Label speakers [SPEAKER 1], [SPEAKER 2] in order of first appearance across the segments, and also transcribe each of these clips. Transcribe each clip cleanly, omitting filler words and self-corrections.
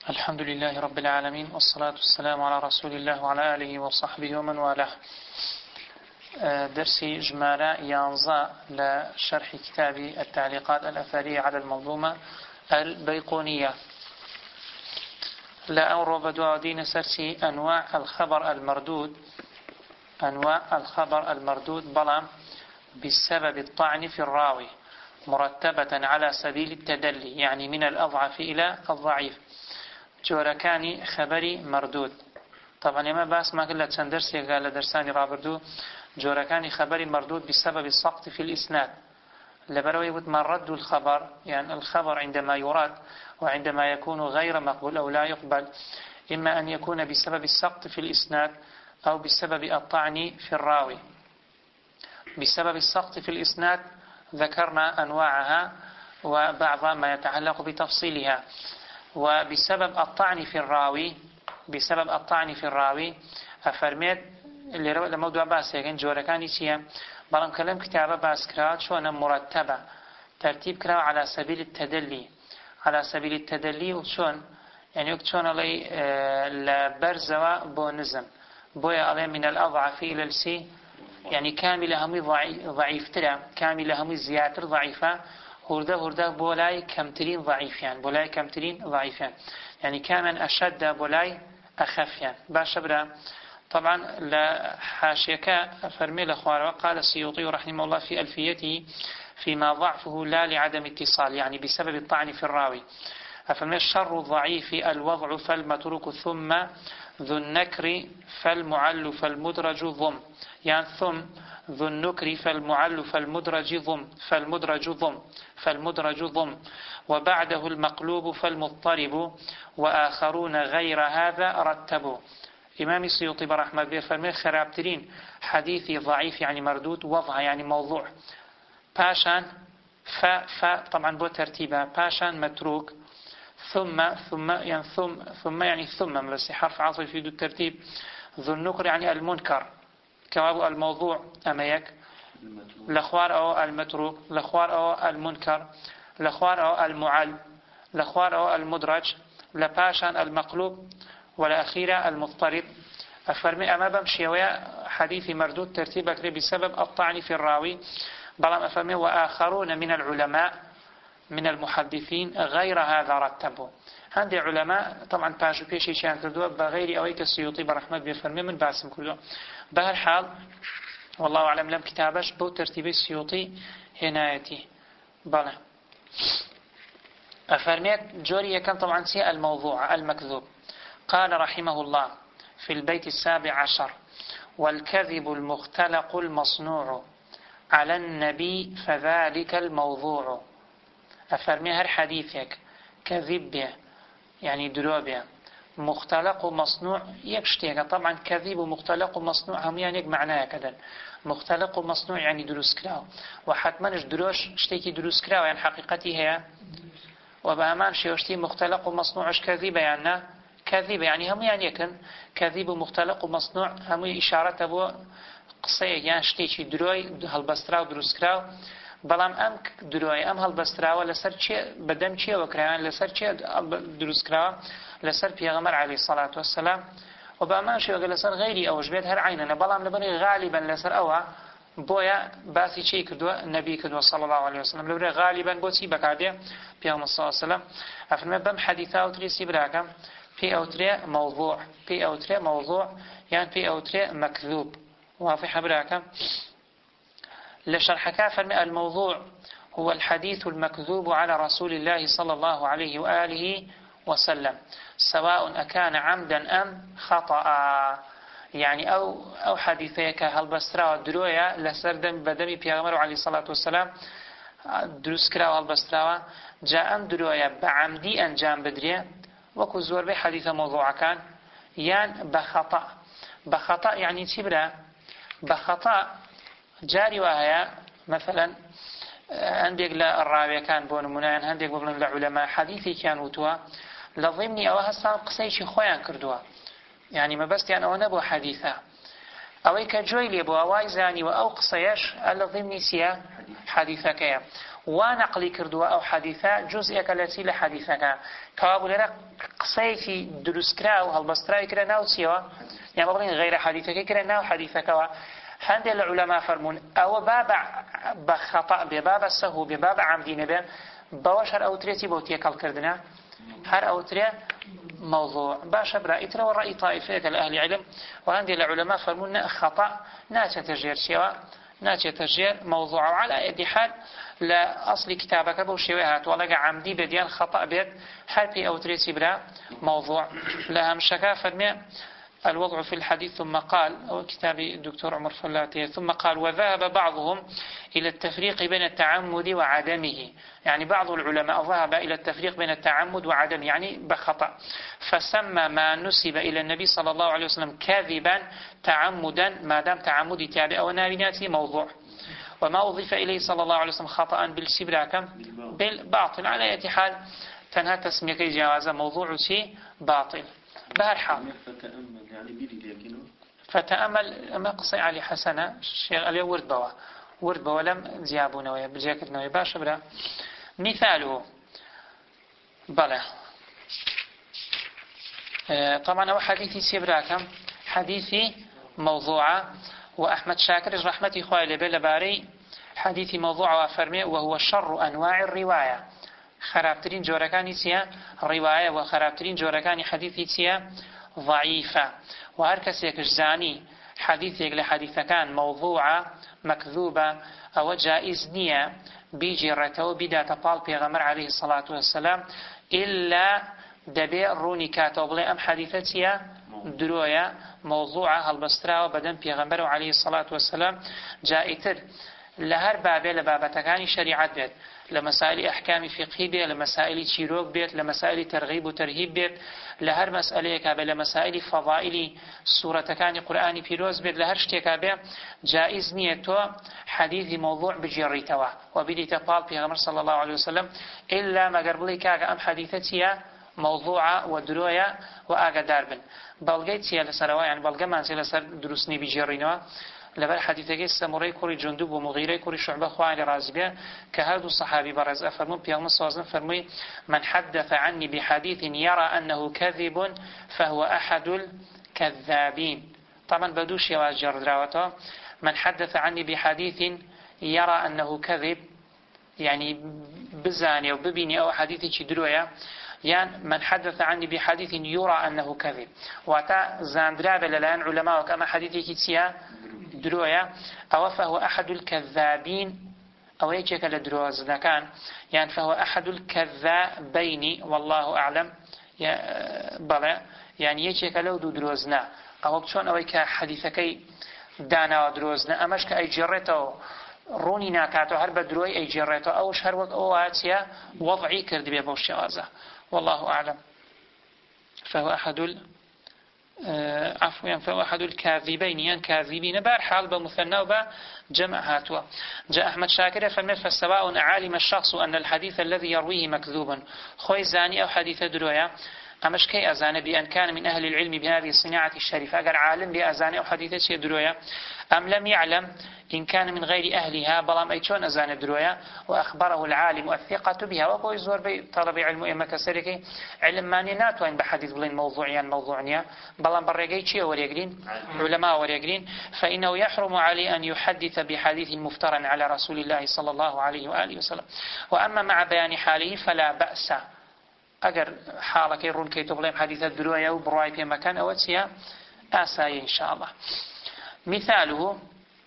[SPEAKER 1] الحمد لله رب العالمين، والصلاة والسلام على رسول الله وعلى آله وصحبه ومن والاه. درسي جمارة يانزا لشرح كتاب التعليقات الأثرية على المنظومة البيقونية. لا أمر بدو دين سرسي أنواع الخبر المردود بلام بسبب الطعن في الراوي مرتبة على سبيل التدلي، يعني من الأضعف إلى الضعيف. جوركاني خبري مردود. طبعا ما باس ما قلت سندرس قال درساني رابردو جوركاني خبري مردود بسبب السقط في الإسناد. لبروي ما رد الخبر، يعني الخبر عندما يراد وعندما يكون غير مقبول أو لا يقبل، إما أن يكون بسبب السقط في الإسناد أو بسبب الطعن في الراوي. بسبب السقط في الإسناد ذكرنا أنواعها وبعض ما يتعلق بتفصيلها. وبسبب الطعن في الراوي أفرميت اللي روى الموضوع باس يكن جوركاني سيا بلام كلام كتابة باس كرات شوانا مرتبة ترتيب كرا على سبيل التدلي وشون يعني يكتشون علي لبرزوا بونزم بويا علي من الأضعف إلى السي، يعني كاملة همي ضعيف ترى، كاملة همي زيادة ضعيفة، هرده بولاي كمترين ضعيفان، يعني كامن أشد بولاي أخفيان. باشبرا طبعا لحاشيك فرمي الأخوار. قال السيوطي رحمه الله في ألفيته فيما ضعفه لا لعدم اتصال، يعني بسبب الطعن في الراوي. أفرمي الشر الضعيف الوضع فالمتروك ثم ذو النكر فالمعل فالمدرج ضم، يعني ثم ذو النكر فالمعل فالمدرج ضم وبعده المقلوب فالمضطرب وآخرون غير هذا رتبوا. إمام السيوطي برحمة الله فرمي خرابترين حديثي ضعيف يعني مردود، وضع يعني موضوع، باشان طبعا بو ترتيبها، باشان متروك، ثم يعني ثم بس حرف عاطفي يفيد الترتيب، ذو النكر يعني المنكر كواب الموضوع أميك، لخوار أو المتروك، لخوار أو المنكر، لخوار أو المعل، لخوار أو المدرج، لباشان المقلوب، والأخيرة المضطرب. أفرمي أما بمشي ويا حديث مردود ترتيبك بسبب الطعن في الراوي. بلام أفرمي وآخرون من العلماء من المحدثين غير هذا رتبوا. عندي علماء طبعا باجو بيشي شان كردوا بغير أويك السيوطي برحمة بيفرمي من باسم كله. بهالحال والله أعلم لم كتابش بو ترتيب السيوطي هنايتي. بلى أفرميت جوري كان طبعا سي الموضوع المكذوب. قال رحمه الله في البيت 17: والكذب المختلق المصنوع على النبي فذلك الموضوع. أفرمي هر حديثك كذب به يعني دروبه، مختلق ومصنوع يكشتيك. طبعا كذب ومختلق ومصنوع هم يعني معناه كذا. مختلق ومصنوع يعني دروس كراو، وحتما دروش اشتيكي دروس كراو يعني حقيقتي هي، وبأمان شيوشتي مختلق ومصنوع كذبة يعني كذبة يعني هم يعني يكن كذب ومختلق ومصنوع هم إشارة أبو قصية يعني اشتيكي دروي هالبستراو دروس كراو. بلام ام دروي ام هالبستراو لسر شيء بدم شيء وكران لسر شيء دروس كراو لسر بيغمر عليه الصلاة والسلام. وبأمان شيء وقال لسر غيري أو جبيت هر عيننا بلام لبني غالبا لسر أوها بويا باثي شيء كردوا النبي كردوا صلى الله عليه وسلم لبني غالبا بوتي بكارديا بيغمر صلى الله عليه وسلم. أفرمي بم حديثة وتريسي براكم في أوتري موضوع يعني في أوتري مكذوب. واضح براكم لشرح كافر. الموضوع هو الحديث المكذوب على رسول الله صلى الله عليه وآله وسلم سواء أكان عمدا أم خطأ، يعني أو حديثيك هالبسترا درويا لسردم بدمي بيغمر عليه الصلاة والسلام دروس كرا هالبسترا جاء أم درويا بعمدي أنجام بدريا وكو زور بي حديث موضوع كان يعني بخطأ يعني تبرا بخطأ جاري وهي مثلا عندك الراوي كان بون منان عندك بقولن العلماء حديثي كانوا توا لضمني او هسه قصيشي خويان كردوا يعني ما بس يعني انا بو حديثه او كجوي لي بو وايزاني او قصيش لضمني سيا حديثك. ونقلي كردوا أو حديثة جزء كالتي لحديثك كابو لنا قصيكي دروسكرا وهالبستراي كرا ناو سيوا يعني بقولين غير حديثك كرا ناو حديثك هند العلماء فرمون أو باب بخطأ بباب السهو بباب عمدين به بواش هر أوتريتي بوتيه كالكردنا هر أوتري موضوع باش برأيتنا والرأي طائفة الأهل علم وهند العلماء فرمون خطأ ناتج تجير سيوا ناتج تجير موضوع وعلى أي حال لا أصل كتابك بوشيوهات ولقى عمدي بديان خطأ بيت حربي أو تريسي برا موضوع لها مشكا فرمي الوضع في الحديث ثم قال أو كتاب الدكتور عمر فلاتي ثم قال وذهب بعضهم إلى التفريق بين التعمد وعدمه يعني بعض العلماء ذهب إلى التفريق بين التعمد وعدمه يعني بخطأ فسمى ما نسب إلى النبي صلى الله عليه وسلم كاذبا تعمدا ما دام تعمدي تابع ونابناتي موضوع وما أضيف إليه صلى الله عليه وسلم خطأ بالسبراكم بالباطل على أي حال تنهى تسمية جوازة موضوع شيء باطل بهالحال فتأمل ما قصي علي حسنة الشيخ علي ورد بوا لم زيابونا ويا بجاكتنا باش برا مثاله بلى طبعا هو حديثي سيبراكم حديثي موضوعة وأحمد شاكر رحمتي خوالي بلباري حديثي موضوع وفرمي وهو شر أنواع الرواية خرابترين جوركاني سيا رواية وخرابترين جوركاني حديثي سيا ضعيفة وهركس يكجزاني حديثي لحديث كان موضوعة مكذوبة أو جائز نية بيجي رتو بدا تطال بيغمر عليه الصلاة والسلام إلا دبي روني كاتوبلي أم حديثتي درويا موضوعة هالبسترا وبدن بيغمر عليه الصلاة والسلام جائتر لهر بابه لبابتكاني شريعت بيت لمسائل أحكام فقهي بيت لمسائل تشيروك بيت لمسائل ترغيب وترهيب بيت لهر مسألة كابه لمسائل فضائل سورة كان قرآن بيروز بيت لهر شتكابه جائز نيته حديث موضوع بجريتوا وبدي تطال بيغمر صلى الله عليه وسلم إلا ما قربلي كاغا أم حديثتي موضوعة ودروية وآقا بن بلغيت سيالة سروا يعني بلغة من سيالة سر دروسني بجرينوا لبر حديثك سموري كوري جندوب ومغيري كوري شعبة خواني رازبية كهذا الصحابي برز أفرمون بيغم الصوازن فرمي من حدث عني بحديث يرى أنه كذب فهو أحد الكذابين طبعا بدوش يواز جردراوته من حدث عني بحديث يرى أنه كذب يعني بزاني وببيني أو حديثي دروية يعني من حدث عني بحديث يرى أنه كذب واتا زاندراب للان علماء كما حديثي كتسيا درويا أو فهو أحد الكذابين أو يجيك لدروز كان يعني فهو أحد الكذابين والله أعلم بلى يعني يجيك لو دروزنا أو بشون أو كحديثكي دانا ودروزنا أمش كأي جرته روني ناكاتو هرب دروي أي جرته أوش هر وقت أواتيا وضعي كرد بيبوش غازة والله أعلم فهو أحد عفوا فهو أحد الكاذبين يعني كاذبين بارحال بمثنى وبجمع هاتوا جاء أحمد شاكر فمن فالسواء علم الشخص أن الحديث الذي يرويه مكذوب خوي زاني أو حديث درويا أمش كي أزان بأن كان من أهل العلم بهذه الصناعة الشريفة أجر عالم بأزان أو حديث درويا أم لم يعلم إن كان من غير أهلها بلام أيشون أزان درويا وأخبره العالم الثقة بها وقوي زور بطلب علم إما كسرك علم ماني ناتوين بحديث بلين موضوعيا موضوعيا بلام برقي شيء وريقرين علماء وريقرين فإنه يحرم عليه أن يحدث بحديث مفترى على رسول الله صلى الله عليه وآله وسلم وأما مع بيان حاله فلا بأس أجر حالك يرون كي تبلين حديث الدرويا وبرواي في مكان أوتيا آساي إن شاء الله مثاله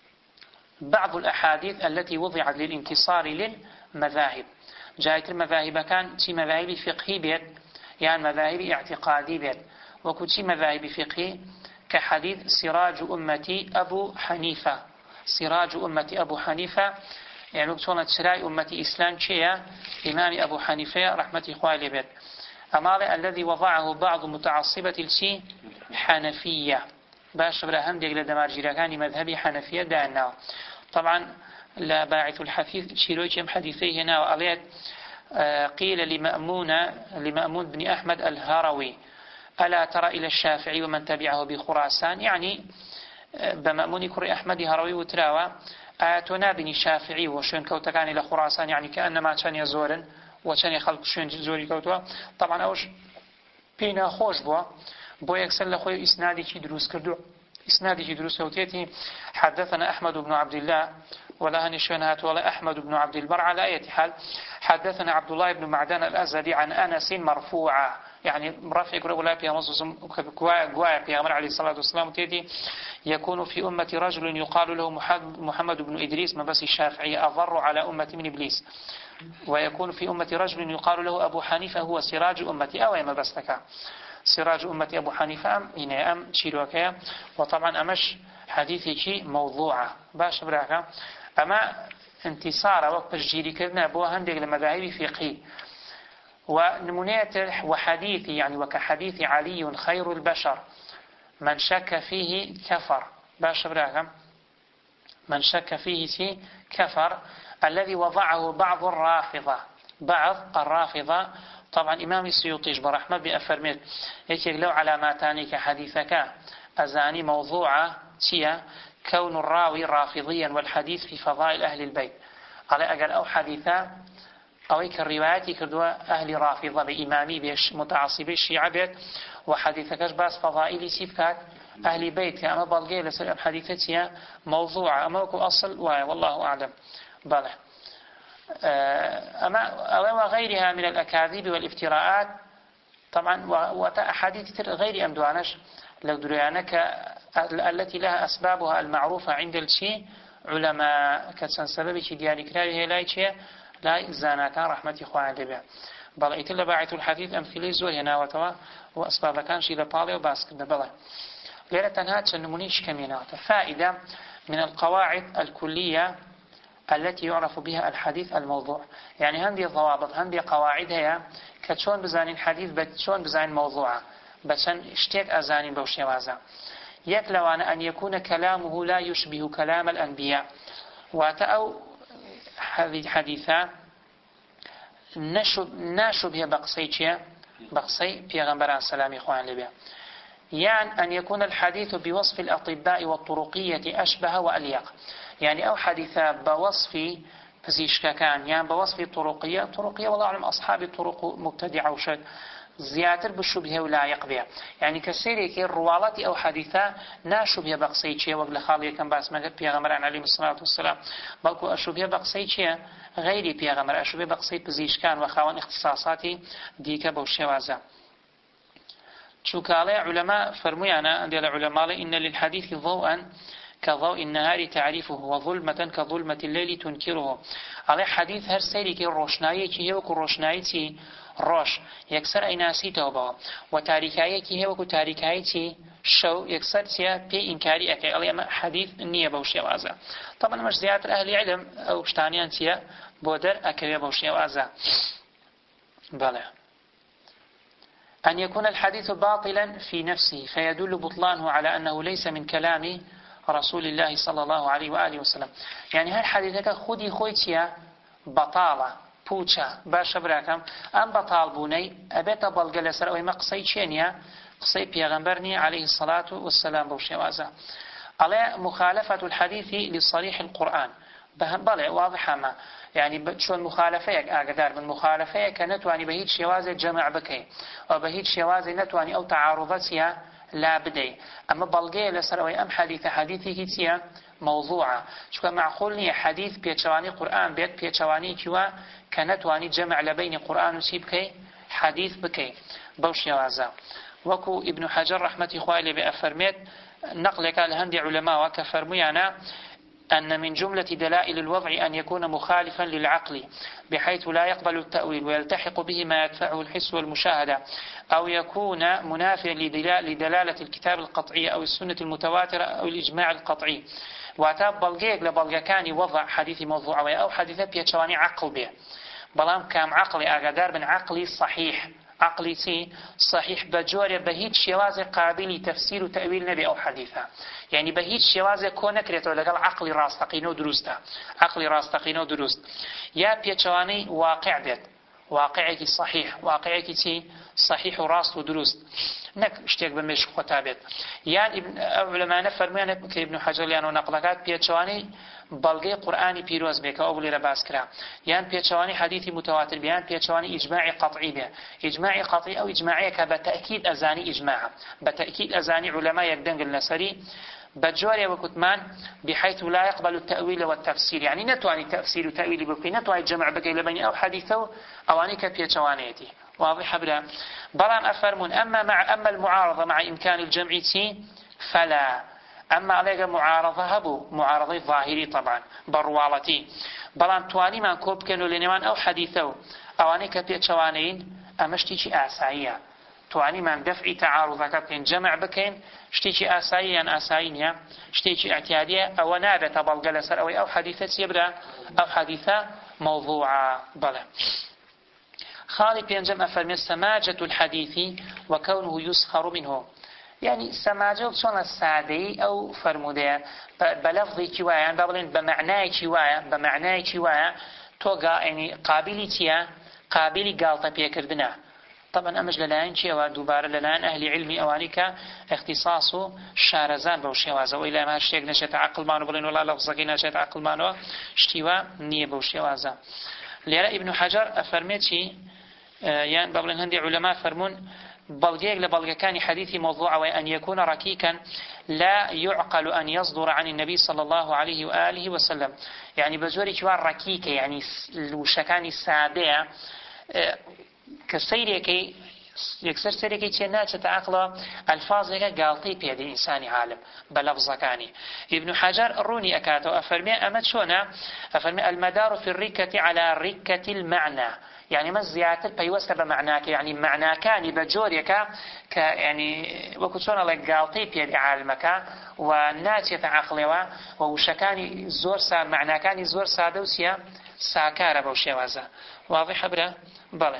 [SPEAKER 1] بعض الأحاديث التي وضعت للانتصار للمذاهب جاءت المذاهب كان تي مذاهب فقهي بيت يعني مذاهب اعتقادي بيت وكتي مذاهب فقهي كحديث سراج أمتي أبو حنيفة سراج أمتي أبو حنيفة يعني وقتنا سراي أمتي إسلام شيئا إمام أبو حنيفة رحمة إخوالي بيت أما الذي وضعه بعض متعصبة الشي حنفية باش براهم ديال دمارجيركاني مذهبي حنفية دانا طبعا لا باعث الحديث شيرويكم حديثي هنا وقالت قيل لمأمون بن أحمد الهروي ألا ترى إلى الشافعي ومن تبعه بخراسان يعني بمأمون كري أحمد هروي وتراوى آياتنا بني شافعي وشون كوتكاني لخراسان يعني كأنما كان يزورن وكان يخلق شون زوري كوتوا طبعا أوش بينا خوش بو يكسر لخوي إسنادي كي دروس كردو إسنادي كي دروس كوتيتي حدثنا أحمد بن عبد الله ولا هنشونات ولا أحمد بن عبد البر على أي حال حدثنا عبد الله بن معدان الأزدي عن أنس مرفوعة يعني رفع يقول لا فيها مصوص قوايا في أمر عليه الصلاة والسلام تيدي يكون في أمة رجل يقال له محمد بن إدريس ما بس الشافعي أضر على أمة من إبليس ويكون في أمة رجل يقال له أبو حنيفة هو سراج أمتي أو ما بس لك سراج أمتي أبو حنيفة هنا أم شيروكيا وطبعا أمش حديثي شيء موضوعة باش براكا أما انتصار وقت الجيري كذنا بوها هندق لمذاهب فقهي ونمونيته وحديثي يعني وكحديث علي خير البشر من شك فيه كفر باش براكا من شك فيه كفر الذي وضعه بعض الرافضة طبعا إمام السيوطي برحمة بأفرمت يكيك لو علاماتاني كحديثك أزاني موضوعة سيا كون الراوي رافضيا والحديث في فضائل أهل البيت على أجل أو حديثا أو كالروايات كردوا أهل رافضة بإمامي بيش متعصبي الشيعة بيت وحديثكش باس فضائلي سيبكات أهل بيت أما بلغي لسر حديثتها موضوعة أما وكو أصل والله أعلم بله أما وغيرها من الأكاذيب والافتراءات طبعا وأحاديث غير أمدوانش لو دريانك التي لها أسبابها المعروفة عند الشيء علماء كسن سبب شي ديالي كراوي هلاي شيء لا زانا كان رحمة إخوان لبيع بل إتلا باعث الحديث أمثلة زور هنا وتوا وأسباب كان شي لبالي وباسكت بلا ليلة تنهات نمونيش كمينات فائدة من القواعد الكلية التي يعرف بها الحديث الموضوع يعني هندي ضوابط هندي قواعد هي كتشون بزانين حديث بتشون بزانين موضوعة بسن اشتيك أزانين بوشي وازا يكلوان أن يكون كلامه لا يشبه كلام الأنبياء واتأو حديثا ناشبه بقصي بيغمبران سلام إخوان لبيا يعني أن يكون الحديث بوصف الأطباء والطرقية أشبه وأليق يعني أو حديثا بوصف فزيشكاكان يعني بوصف طرقية والله أعلم أصحاب الطرق مبتدعة وشد زياتر بالشبهة ولا يقبع يعني كسيرك الروالات أو حديثة ناشبه بقصيتشي وقل خالية كان باس مجد بيغمران عليه الصلاة والسلام بلكو أشبه بقصيتشي غيري بيغمر أشبه بقصيت بزيشكان وخوان اختصاصاتي ديك بوشوازا شوكالي علماء فرميانا عند العلماء إن للحديث ضوءا كضوء النهار تعرفه وظلمة كظلمة الليل تنكره على حديث هر سيري كي روشناية كي هي وكو روشناية روش يكسر أيناسي توبا وتاريكاية كي هي وكو تاريكاية شو يكسر سيا بي إنكاري أكي على حديث النية بوشي وازا طبعا مش زيادة أهل علم أو بشتانيان سيا بودر أكي بوشي وازا بله أن يكون الحديث باطلا في نفسه فيدل بطلانه على أنه ليس من كلام رسول الله صلى الله عليه وآله وسلم يعني هل حديثك خودي خويتيا بطالة بوچا باش براكم أم بطال بوني أبيت بالجلسر أو مقصي شينيا قصي بيغمبرني عليه الصلاة والسلام بوشيوازا على مخالفة الحديث لصريح القرآن بلى واضحة ما يعني شون مخالفيك أقدر من مخالفيك نتواني بهيج شوازي جمع بكي أو بهيج شوازي نتواني أو تعارضاتها لا بدي أما بلغي لسروي أم حديثي كتيا موضوعة شو معقول نية حديث بيتشواني قرآن بيتشواني كوا كنتواني جمع لبين قرآن وسيبكي حديث بكي بوش يوازا وكو ابن حجر رحمة إخوائي بأفرميت نقلك الهندي علماء وكفرميانا أن من جملة دلائل الوضع أن يكون مخالفا للعقل بحيث لا يقبل التأويل ويلتحق به ما يدفعه الحس والمشاهدة أو يكون منافيا لدلالة الكتاب القطعي أو السنة المتواترة أو الإجماع القطعي واتاب بلغيك لبلغكاني وضع حديث موضوع أو حديثة بيتشواني عقل به بلام كام عقلي أقدار من عقلي صحيح عقلي صحيح بجوري بهيج شواز قابل تفسير وتأويل نبي أو حديثة يعني بهيج شواز كون كريتو لقال عقلي راستقينو درسته عقلي راستقينو درست يا بيتشواني واقع بيت واقعێکی صحیح واقعێکی چی صحیح و ڕاست و دروست نەک شتێک بە مێشک خۆتا بێت یان لەمانە فەرمویانێت کە ئیبن حەجەر یان و نەقڵەکات پێچەوانەی بەڵگەی قورئانی پیرۆز بێ کە ئەو لێرە باس کرا یان پێچەوانی حەدیثی متواتر بێ یان پێچەوانی ئیجماعی قەطعی بێ ئیجماعی قەطعی ئەو ئیجماعیە کە بە تەئکید ئەزانی ئیجماعە بە تەئکید ئەزانی عولەما یەکدەنگن لەسەری بجوري وكتمان بحيث لا يقبل التأويل والتفسير يعني نتواني تفسير وتأويل بكي نتواني جمع بكي لبني أو حديثه أواني كبيتوانيتي واضح بلا بلان أفرمون أما المعارضة مع إمكان الجمع فلا أما عليك معارضة هبو معارضة ظاهري طبعا بروالتي بلان تواني من كوب كانوا لنوان أو حديثه أواني كبيتوانين أمشتي آسائية تواني من دفع تعارضك بين جمع بكين شتيكي آسائية أن آسائية شتيكي اعتيادية أو نابة بلغة لسر أو حديثة يبرا أو حديثة موضوعة بلا خالي بينجم أفرمي سماجة الحديث وكونه يسخر منه يعني سماجة شون السادي أو فرمودية بلفظي كوايا يعني بابلين بمعناي كوايا توقع يعني قابلي قالتا بيكردنا طبعا أمج للاين شيء دوباره للاين أهل علمي أوانيك اختصاص شارزان بوشيوازا وإلا ما شيء نشأت عقل مانو بلين ولا لفظك نشأت عقل مانو اشتوا نية بوشيوازا ليرى ابن حجر أفرميتي يعني بابلين هندي علماء فرمون بلغيك لبلغكان حديث موضوع وأن يكون ركيكا لا يعقل أن يصدر عن النبي صلى الله عليه وآله وسلم يعني بزوري كوار ركيكة يعني الوشكان السادية كسيريكي يكسر سيريكي تناتشت عقله الفاظك قالطي بيدي إنساني عالم بلفظكاني ابن حجر روني أكاتو أفرمي أمد شونا أفرمي المدار في الركة على ركة المعنى يعني ما زيادة بيوسك بمعناك يعني معناكاني بجوريك يعني وكتشونا لك قالطي بيدي عالمك وناتشت عقله ووشكاني زور سار معناكاني زور سادوسيا ساكارة بوشيوازا واضح برا بله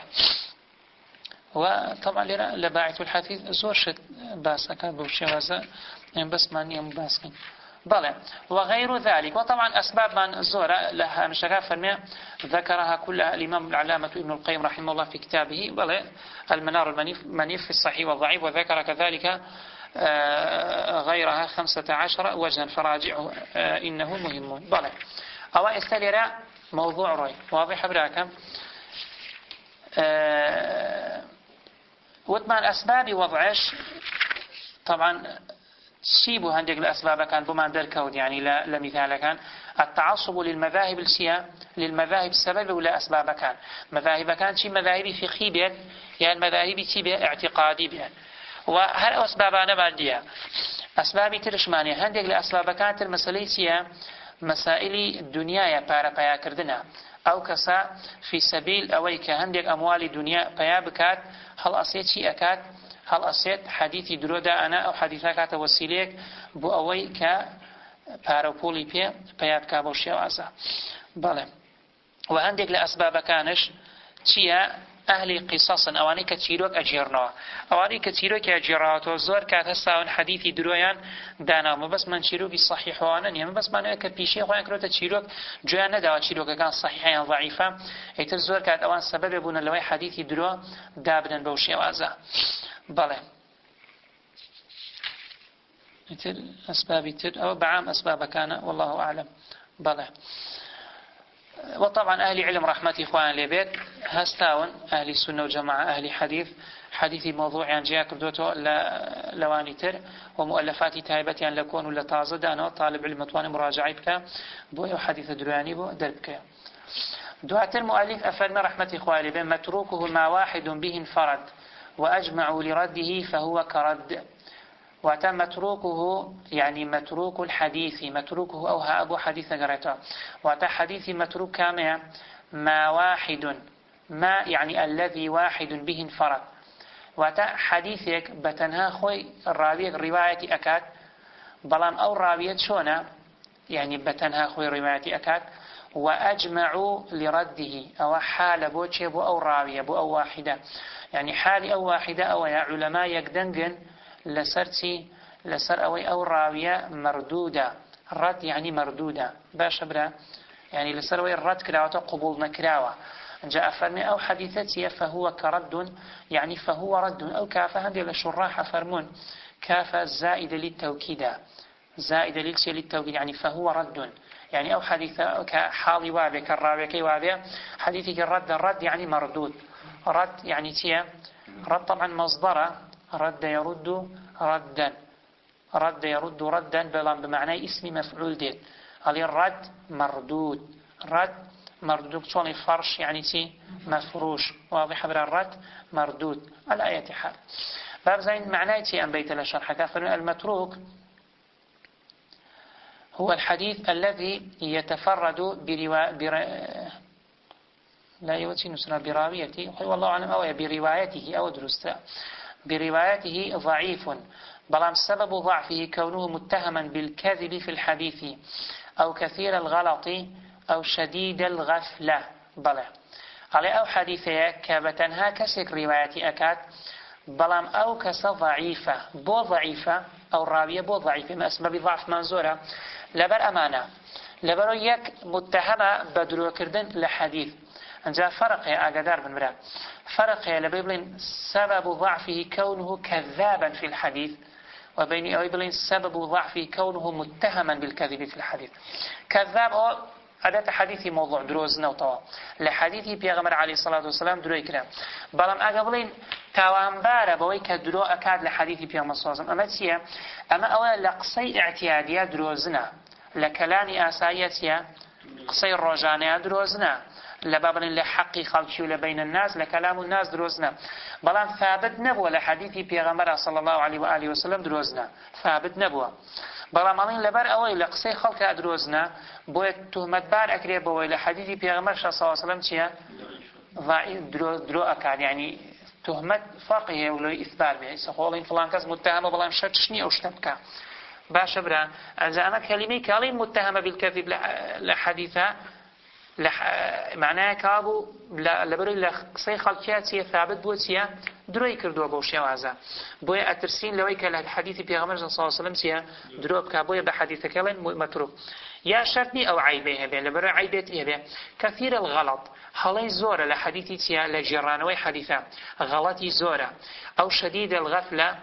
[SPEAKER 1] وطبعا لنا لباعث الحديث زور شد باسكا بوشيوازا يعني بس ماني باسكين بله وغير ذلك وطبعا أسباب من زورة لها مشكلة فرمية ذكرها كلها الإمام العلامة ابن القيم رحمه الله في كتابه بله المنار المنيف في الصحيح والضعيف وذكر كذلك غيرها 15 وجها فراجعه إنه مهم بله أو استلرا موضوع روي واضح براكم وثمان أسباب وضعش طبعا سيبوا هندق الأسباب كان بمان دركود يعني لمثال كان التعصب للمذاهب السيا للمذاهب السبب ولا أسباب كان مذاهب كان شي مذاهب فقهي بيت يعني مذاهب تي اعتقادي بيت وهل أسبابنا مادية أسباب ترشمانية هندق الأسباب كانت المسألة سيا مسائل الدنيا بارا كردنا أو كسا في سبيل أويك هندق أموال الدنيا بيا بكات هل أصيت شيء أكاد هل أصيت حديثي درودا أنا أو حديثك وسيليك بو أويك باروبولي بيا بكابوشي واسا بله وهندق لأسباب كانش تيا أهلي قصصا أواني كتيروك أجيرنا أواني كتيروك أجيرات وزور كات هساون حديثي درويان دانا ما بس من شيروك الصحيح وانا ما بس من كبيشي خوان كروت تشيروك جوانا دا تشيروك كان صحيحين ضعيفة ايتر زور كات أوان سبب يبون اللوي حديثي درو دابنا بوشي وازا بله ايتر أسباب تر أو بعام أسباب كان والله أعلم بله وطبعا أهل علم رحمة إخوان لبيت هستاون أهل السنة والجماعة أهل حديث موضوع عن جاء كردوته لواني تر ومؤلفات تايبة يعني لكون ولا تازد أنا طالب علم طواني مراجعي بك بو حديث درواني بو دربك دعاء المؤلف أفرم رحمة إخوان لبيت متروكه ما واحد به انفرد وأجمعوا لرده فهو كرد وتم متروكه يعني متروك الحديث متروكه أو أبو حديث قرأته وتا حديث متروك كامل ما واحد ما يعني الذي واحد به انفرد وتا حديثك بتنها خوي الراوية رواية أكاد بلان أو راوية شونا يعني بتنها خوي رواية أكاد وأجمعوا لرده أو حال بوشي بو أو راوية بو أو واحدة يعني حال أو واحدة أو يا علماء يقدنقن لسرتي لسر أو راوية مردودة رد يعني مردودة باش برا يعني لسر أوي الرد كراوة قبول نكراوة جاء فرمي أو حديثتي فهو كرد يعني فهو رد أو كاف هندي للشراح فرمون كاف زائدة للتوكيد زائدة للتوكيد يعني فهو رد يعني أو حديث كحالي وابي كالراوي كي وابي حديثك الرد يعني مردود رد يعني تيا رد طبعا مصدره رد يرد ردا رد يرد ردا بمعنى اسم مفعول ديت على الرد مردود رد مردود شون الفرش يعني تي مفروش واضح برا الرد مردود على أي حال باب زين معناه تي أن بيت الشرح كافر المتروك هو الحديث الذي يتفرد لا يوتي نسنا براويته والله أعلم أو بروايته أو درسته بروايته ضعيف بلام سبب ضعفه كونه متهما بالكذب في الحديث أو كثير الغلط أو شديد الغفلة بلى على أو حديثة كابتنها كسك رواية أكاد بلام أو كس ضعيفة بو ضعيفة أو راوية بو ضعيفة ما أسباب ضعف منزورة لبر أمانة لبر يك متهمة بدرو كردن لحديث أنجا فرق يا أقدار بن مرا فرق يا لبيبلين سبب ضعفه كونه كذابا في الحديث وبين أيضا سبب ضعفه كونه متهما بالكذب في الحديث كذاب أو أداة حديثي موضوع دروز نوطوا لحديثي بيغمر عليه الصلاة والسلام درو يكرام بلام أقبلين تاوانبارا بوي كدرو أكاد لحديثي بيغمر صلى الله عليه وسلم أما تسيا أما أولا لقصي اعتيادية دروزنا لكلاني آسايتيا قصي الرجانية دروزنا لبابن لحقي خلقي لبين الناس لكلام الناس دروزنا بلان ثابت نبوة لحديثي بيغمر صلى الله عليه وآله وسلم دروزنا ثابت نبوة بلان مالين لبر أوي لقصي خلق دروزنا بويت تهمت بار أكري بوي لحديثي بيغمر صلى الله عليه وسلم تيا درو أكاد يعني تهمت فرقه ولو إثبار به سخولين فلان كاس متهم بلان شتشني أو شتبكا باش برا إذا أنا كلمة كلمة متهمة بالكذب لحديثة معناه كابو لبري لقصي خلقياتي ثابت بوتيا دروي كردوا بوشيا وازا بويا أترسين لويك الحديث بيغمر صلى الله عليه وسلم تيا دروب كابويا بحديث كلام متروك يا شرطني أو عيبه به لبري عيبته به كثير الغلط حالي زورة لحديثي تيا لجيرانوي حديثة غلطي زورة أو شديد الغفلة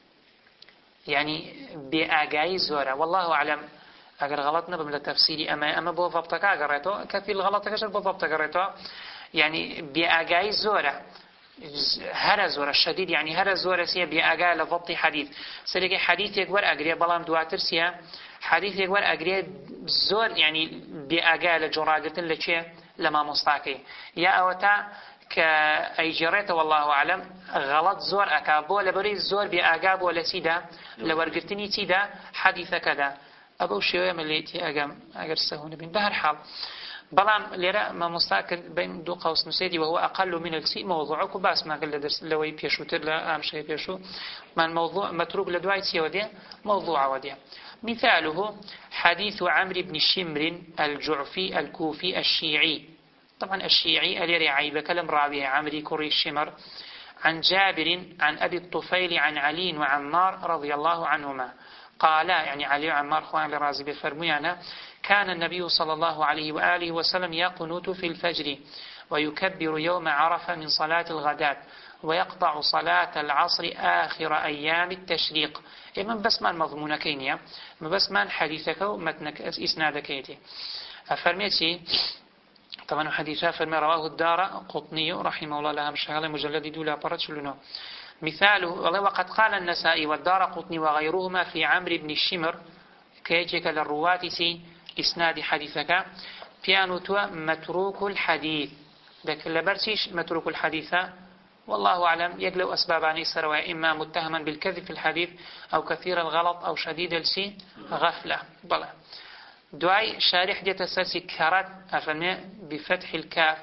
[SPEAKER 1] يعني بأجاي زورة والله أعلم اگر غلط نبم لتفسيري اما بو ضبطك اگريتو كثير الغلط كشر بو ضبط اگريتو يعني بأجاي زورة هر زورة شديد يعني هر زورة سيا بأجاي لضبط حديث سلك حديث يقور اگري بلام دواتر سيا حديث يقور اگري زور يعني بأجاي لجراجتن لچه لما مستاكي يا اوتا كأيجريت والله أعلم غلط زور أكابو لبري زور بأجاب ولا سيدا لورقتني سيدا حديث كذا أبو شيء مليتي أجر سهون بين بهر حال بلام لرا ما مستأكد بين دو قوس نسيدي وهو أقل من السي موضوعك بس ما قل درس لوي بيشو تلا أم شيء بيشو ما الموضوع متروك لدواي سيودي موضوع ودي مثاله حديث عمرو بن شمر الجعفي الكوفي الشيعي طبعا الشيعي الذي عيب كلام راويه عمرو كري الشمر عن جابر عن أبي الطفيل عن علي وعمار رضي الله عنهما قال يعني علي وعمار خوان لرازي بفرميانا كان النبي صلى الله عليه وآله وسلم يقنت في الفجر ويكبر يوم عرفة من صلاة الغداة ويقطع صلاة العصر آخر أيام التشريق من بس ما مضمون كينيا بس ما حديثك ومتنك إسنادك يتي أفرميتي طبعا حديثها فرمي رواه الدار قطني رحمه الله لها مشاهلة مجلد دولا برتشلنا مثاله وقد قال النسائي والدار قطني وغيرهما في عمرو بن الشمر كيجيك للرواتي إسناد حديثك بيانوتوا متروك الحديث ذاك لبرتيش متروك الحديث والله أعلم يقلو أسبابان سروا إما متهما بالكذب في الحديث أو كثير الغلط أو شديد السي غفلة بلى دعاء شارح دي تساسي كرد أفهمي بفتح الكاف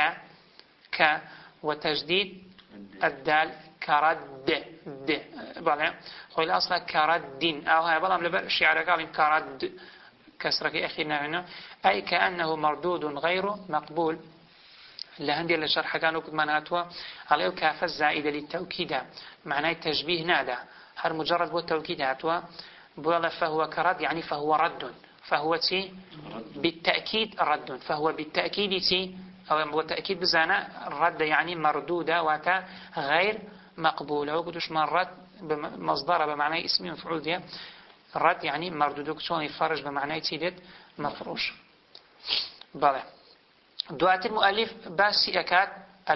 [SPEAKER 1] ك وتجديد الدال كرد د بلى خويل أصلا كرد أو هاي بلى لبر الشعر قال كرد كسرك أخينا هنا أي كأنه مردود غير مقبول لهندي اللي شرح كانوا كنت مناتوا عليه كاف الزائدة للتوكيد معناه التشبيه نادى هر مجرد بو التوكيد هاتوا بولا فهو كرد يعني فهو رد فهو بالتأكيد رد فهو بالتأكيد أو بو تأكيد بزانا الرد يعني مردودة واتا غير مقبولة وقدوش من رد مصدر بمعنى اسمي مفعول دي الرد يعني مردود شلون يفرج بمعنى تيدت مفروش. بله دوات المؤلف باسي أكاد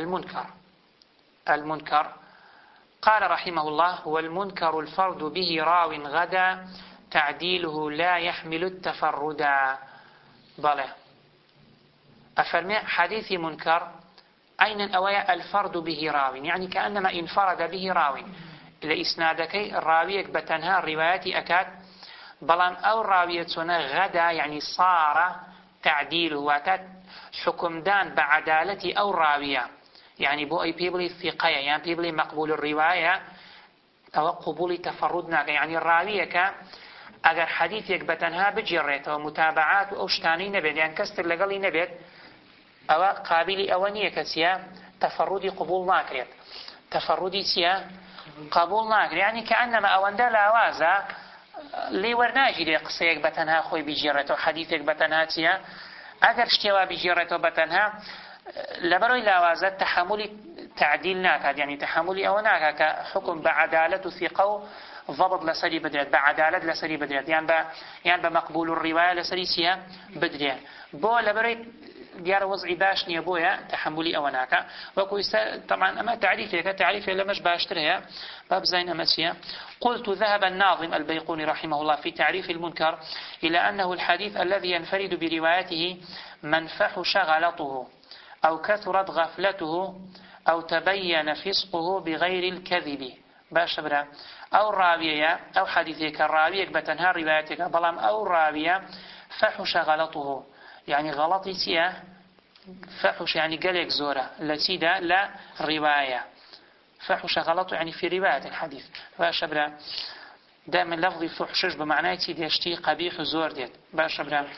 [SPEAKER 1] المنكر قال رحمه الله والمنكر الفرد به راو غدا تعديله لا يحمل التفردا. بله أفرمي حديث منكر أين أويا الفرد به راو يعني كأنما انفرد به راو لإسنادك الراويك بتنها الرواية أكاد بلان أو راويتنا غدا يعني صار تعديله واتت حكم دان بعدالة أو راوية يعني بو أي بيبلي ثقية يعني بيبلي مقبول الرواية أو قبول تفردنا يعني الراوية أجر حديثك بتنها بجريته ومتابعات أو شتاني نبيت يعني كستر لقلي نبيت أو قابل أوانية كسيا تفردي قبول ناكريت تفردي سيا قبول ناكريت يعني كأنما أواندا لاوازا لي ورناجي لي قصيك بتنها خوي بجريته وحديثك بتنها سيا أجر اشتوا بجريته بتنها لبروي لاوازا تحملي تعديل ناكد يعني تحملي أو ناكد كحكم بعدالة ثقة ضبط لسري بدريت بعدالة لسري بدريت يعني بمقبول الرواية لسري سيا بدريت بو لبروي ديار وضعي باش نيبويا تحملي أوناك وكو طبعا أما تعريفه لمش باشترها باب زين أمسيا. قلت ذهب الناظم البيقوني رحمه الله في تعريف المنكر إلى أنه الحديث الذي ينفرد بروايته من فحش غلطه أو كثرت غفلته أو تبين فسقه بغير الكذب باش برا أو راوية أو حديثك الراوية بتنها روايتك بلام أو راوية فحش غلطه يعني غلطي سيا فحش يعني قلق زورة لسيدة لا رواية فحش غلط يعني في رواية الحديث باشبرا دائما لفظ فحشش بمعنى سيدة يشتي قبيح زور ديت باشبرا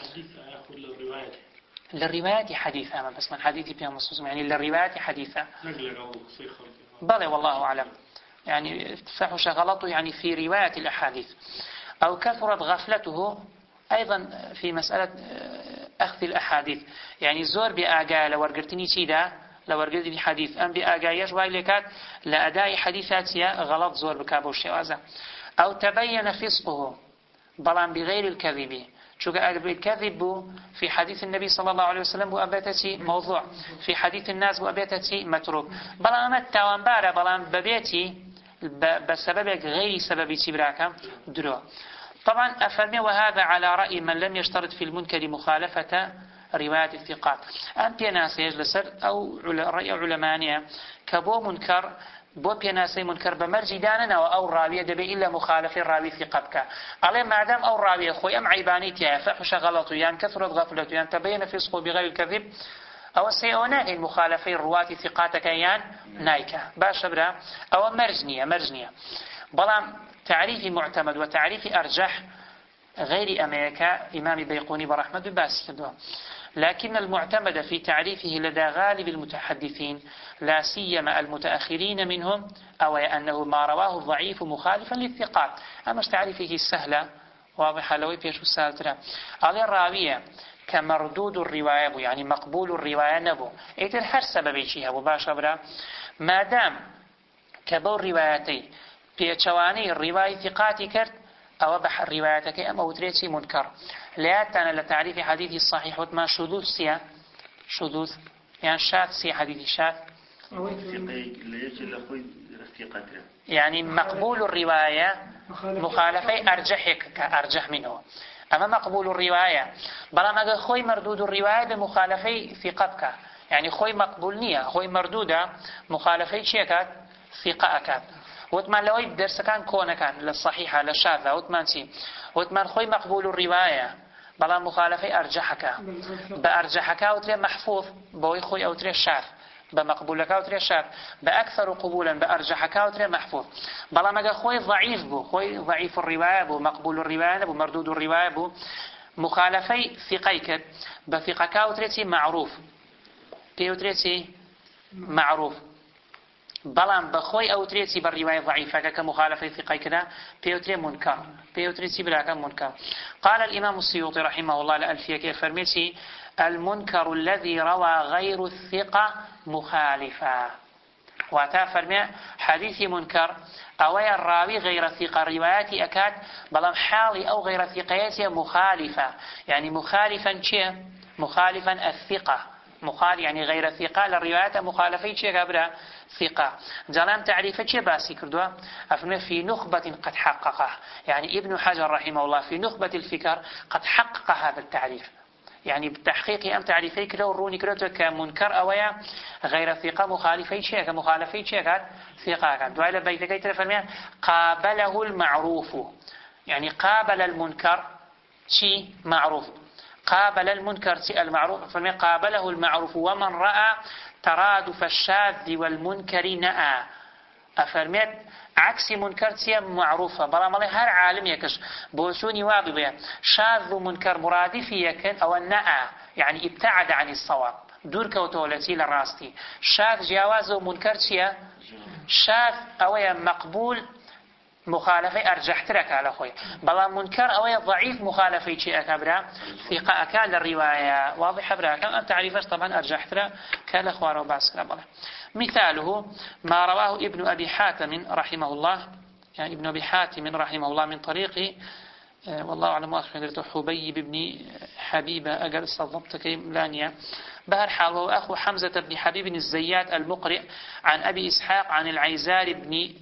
[SPEAKER 1] للرواية حديثة أما بس من حديثي بها مصوص يعني للرواية حديثة بلى والله أعلم يعني فحش غلطه يعني في رواية الأحاديث أو كثرت غفلته أيضا في مسألة أخذ الأحاديث يعني زور بآقا لورقرتني سيدا لورقرتني حديث أم بآقا يشوى لكات لأداء حديثات غلط زور بكابو الشوازة أو تبين فسقه بلان بغير الكذب شو الكذب في حديث النبي صلى الله عليه وسلم وأبيتتي موضوع في حديث الناس وأبيتتي متروك بلان التوانبار بلان ببيتي بسبب غير سبب تبراك درو. طبعا أفرمي وهذا على رأي من لم يشترط في المنكر مخالفة رواية الثقات أم بيناسي يجلسر أو رأي علمانية كبو منكر بو بيناسي منكر بمرجي داننا أو راوية دبي إلا مخالفة راوي ثقتك عليه ما دام أو راوية خوي أم عيبانيتها فحش غلط يعني كثرت غفلته يعني تبين فسقه بغير الكذب أو سيئوناه المخالفة رواة ثقاتك يعني نايكا باش برا أو مرجنية بلام تعريف معتمد وتعريف أرجح غير أمريكا إمام بيقوني برحمة باسي لكن المعتمد في تعريفه لدى غالب المتحدثين لا سيما المتأخرين منهم أو أنه ما رواه الضعيف مخالفا للثقات أما تعريفه السهلة واضحة لو يبيشو السالترا على الراوية كمردود الرواية يعني مقبول الرواية نبو إذن هر سببي شيها مباشرة ما دام كبو الروايتي بيتشواني الرواية ثقاتي كرت أو بحر روايتك أما وتريتي منكر لأتنا لتعريف حديث الصحيح وما شذوذ سيا شذوذ يعني شاذ سي حديث شاذ يعني مقبول الرواية مخالفة أرجح منه أما مقبول الرواية بلا ما خوي مردود الرواية بمخالفة ثقتك يعني خوي مقبول نية خوي مردودة مخالفة شيكات ثقة وثمان لو يدرس كان كون كان للصحيحة للشاذة وثمان سي وثمان خوي مقبول الرواية بلا مخالفة أرجحك بأرجحك وتري محفوظ بوي خوي أو تري شاذ بمقبولك أو تري شاذ بأكثر قبولا بأرجحك أو تري محفوظ بلا ما خوي ضعيف بو خوي ضعيف الرواية بو مقبول الرواية بو مردود الرواية بو مخالفة ثقيك بثقك أو تري معروف تي تري معروف بلان بخوي أو تريسي بالرواية ضعيفة كمخالفة ثقة كذا بيوتري منكر بيوتريسي بلا منكر. قال الإمام السيوطي رحمه الله الألفية كيف فرميسي المنكر الذي روى غير الثقة مخالفا واتا فرمي حديث منكر أو الراوي غير ثقة رواياتي أكاد بلان حالي أو غير ثقة مخالفة يعني مخالفا شيء مخالفا الثقة مخالف يعني غير ثقة للروايات مخالفة شيء قبل ثقة جلام تعريف شيء باسي كردوا أفرمي في نخبة قد حققه يعني ابن حجر رحمه الله في نخبة الفكر قد حقق هذا التعريف يعني بالتحقيق أم تعريفي كده وروني كده كمنكر أويا غير ثقة مخالفة شيء كمخالفة شيء ثقة كان دعاء بيتك يترفرمي قابله المعروف يعني قابل المنكر شيء معروف قابل المنكر شيء المعروف فرمي قابله المعروف ومن رأى ترادف الشاذ والمنكر نأى أفرميت عكس منكر شيء معروفة بلا مالي هر عالم يكش بوشوني واضح بها شاذ ومنكر مرادف يكن أو النأى يعني ابتعد عن الصواب دور كوتولتي للراستي شاذ جواز ومنكر شيء شاذ أو مقبول مخالفة أرجح ترك على خوي بلا منكر أو ضعيف مخالفة شيء أكبر ثقة أكال الرواية واضح برا كم تعريفش طبعا أرجح ترك كان خوار وباس كلام مثاله ما رواه ابن أبي حاتم رحمه الله يعني ابن أبي حاتم رحمه الله من طريق والله أعلم أخبرته حبيب بن حبيبة أجل صدمتك لانيا بهر حاله أخو حمزة بن حبيب الزيات المقرئ عن أبي إسحاق عن العيزار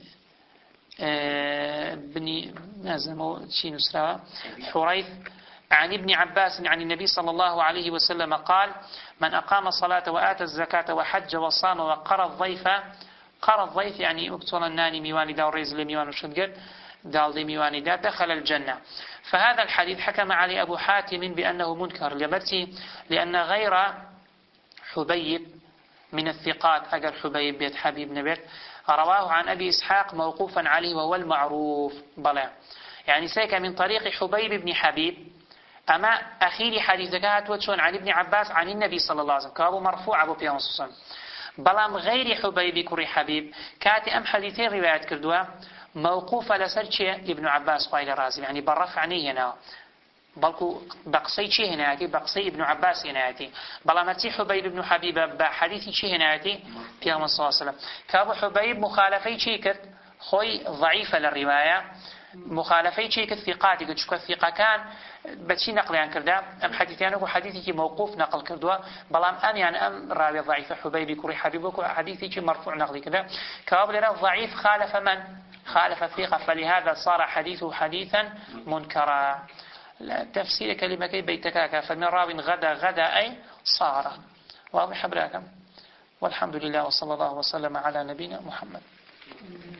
[SPEAKER 1] بن نازم شي نسرا حريث عن ابن عباس عن النبي صلى الله عليه وسلم قال من أقام الصلاة وآتى الزكاة وحج وصام وقرى الضيف قرى الضيف يعني اقتل الناني ميواني دا وريز لميوان وشدقر دال دي ميواني دا دخل الجنة. فهذا الحديث حكم عليه أبو حاتم بأنه منكر لبرتي لأن غير حبيب من الثقات أجر حبيب بيت حبيب نبيت رواه عن أبي إسحاق موقوفا عليه وهو المعروف بلا يعني سيك من طريق حبيب بن حبيب أما أخير حديثك هاتوتشون عن ابن عباس عن النبي صلى الله عليه وسلم كابو مرفوع أبو بيان صلى بلام غير حبيب كري حبيب كاتي أم حديثين روايات كردوا موقوفة لسرشي ابن عباس قائل رازم يعني برف عني هنا بلكو بقصي شي هنايتي بقصي ابن عباس هنايتي بلامتي حبيب ابن حبيب بحديث شي هنايتي بيان صلى الله عليه وسلم كابو حبيب مخالفي شي كت خوي ضعيفة للرواية مخالفي شيء كالثقات قد شكو الثقة كان بتشي نقل عن كردا أم حديثيان هو حديثي موقوف نقل كردوا بلام أم يعني أم راوي ضعيف حبيبي كوري حبيبك حديثي مرفوع نقل كذا كابو لنا ضعيف خالف من خالف الثقة فلهذا صار حديثه حديثا منكرا تفسير كلمة كي بيتكاكا فمن راو غدا أي صار واضح براكم والحمد لله وصلى الله وسلم على نبينا محمد.